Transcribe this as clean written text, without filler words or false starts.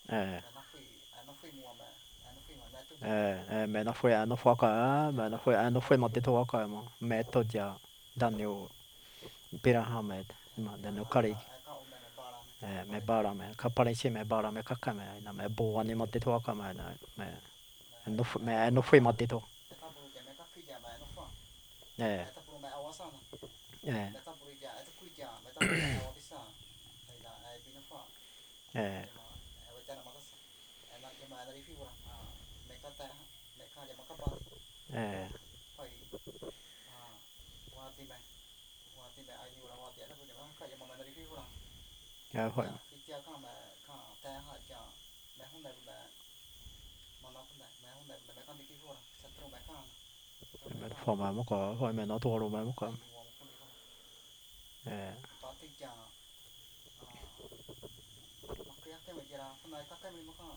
ờ nó phi mua nó phi mà nó tung chặt nó men nó får cả men nó får man inte åka med tot ja Daniel Pirahamed mà den nó kari các ông này ba làm cho các me bạn bara me kapare chi me bara me kaka me na me bo ni man inte åka med me nó får man inte ta bulu cái mấy các khi già mẹ nó phăng eh ta bulu mẹ awas sana eh ta bulu già ta kui già ta bulu mẹ awas bisa hay là ai bị nó phăng eh nhưng mà ai cha nó mà ta nó nhưng mà nó đi phi vào mẹ các ta mẹ các già mà các bạn eh phải qua thì mẹ ai nhiều là qua thì nó cũng như các già mà mẹ nó đi phi vào khi cha các mẹ các ta hai cha mẹ hôm nay mà nó hôm nay mẹ con đi phi vào sát trong mẹ con får man muka får men nó thua rồi man muka hay mua một con đi vào eh có tiếng cha mặc cái mình giờ hôm nay các cái mình mà con